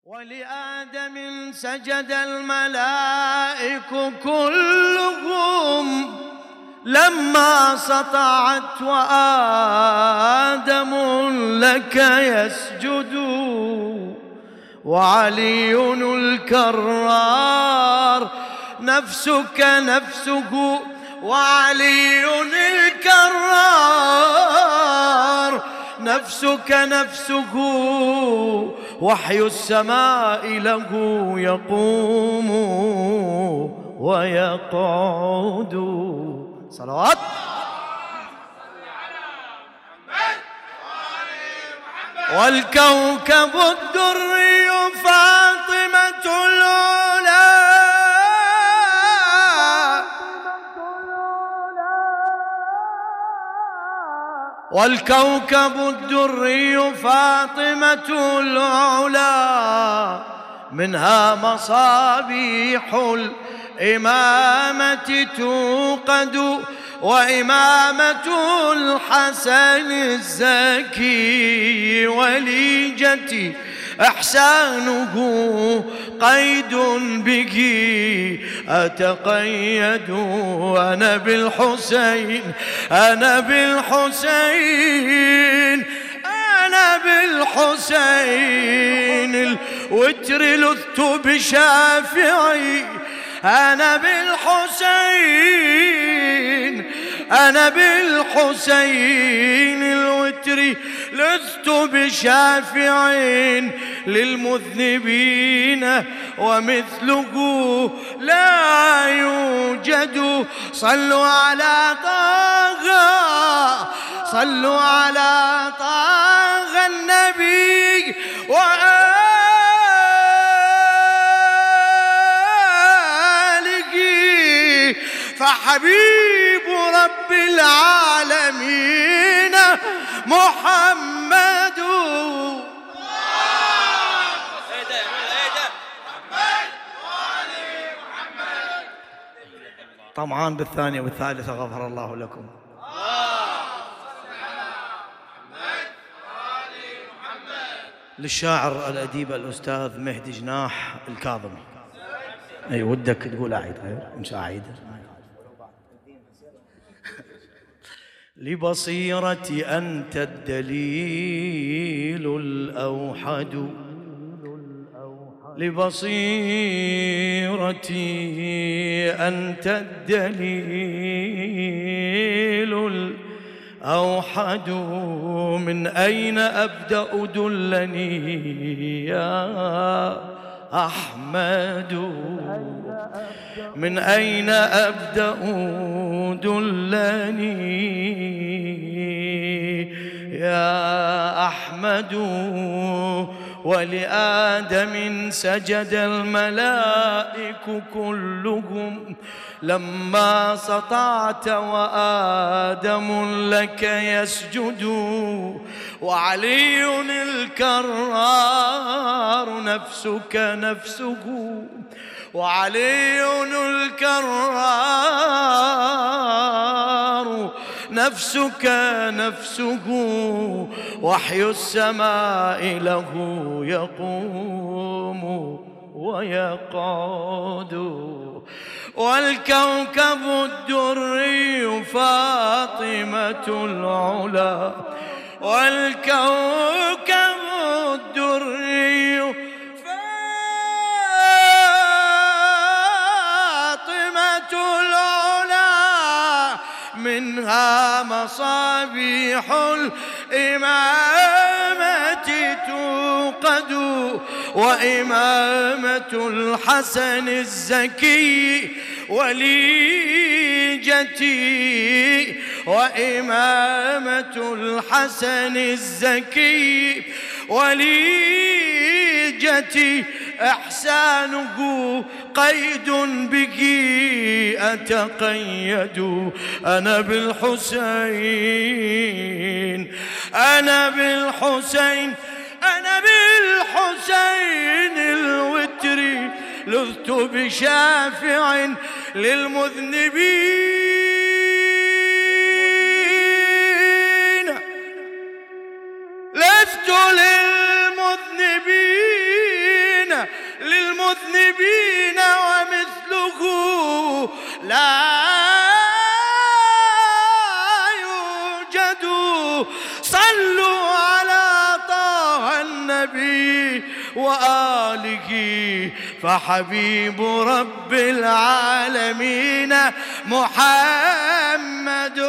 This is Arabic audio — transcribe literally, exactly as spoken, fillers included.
ولآدم سجد الملائك كلهم لما سطعت وآدم لك يسجد، وعلي الكرار نفسك نفسه، وعلي الكرار نفسك نفسه، وحي السماء له يقوم ويقعد. صلوات. والكوكب الدري فاطمة العلا، والكوكب الدري فاطمة العلا، منها مصابيح الإمامة توقد، وإمامة الحسن الزكي وليجتي إحسانه قيد به أتقيد. أنا بالحسين أنا بالحسين أنا بالحسين الوتر لذت بشافعي، أنا بالحسين أنا بالحسين الوتر لذت بشافعين للمذنبين ومثله لا يوجد. صلوا على طه صلوا على طه النبي وآله، فحبيب رب العالمين محمد. طمعان بالثانية والثالثة غفر الله لكم. للشاعر الأديب الأستاذ مهدي جناح الكاظمي. أي ودك تقول أعيد مش أعيد. لبصيرتي أنت الدليل الأوحد، لبصيرتي أنت الدليل الأوحد، من أين أبدأ دلني يا أحمد، من أين أبدأ دلني يا أحمد. ولآدم سجد الملائك كلهم لما سطعت وآدم لك يسجد، وعلي الكرار نفسك نفسه، وعلي الكرار نفسك نفسه، وحي السماء له يقوم ويقعد. والكوكب الدري فاطمة العلا، والكوكب الدري فاطمة العلا، منها مصابيح الإمامة توقد، وإمامة الحسن الزكي وليجتي، وإمامة الحسن الزكي وليجتي إحسانه قيد به أتقيد. أنا بالحسين أنا بالحسين أنا بالحسين الوتر لذت بشافع للمذنبين، لذت للمذنبين وصحبه وآله فحبيب رب العالمين محمد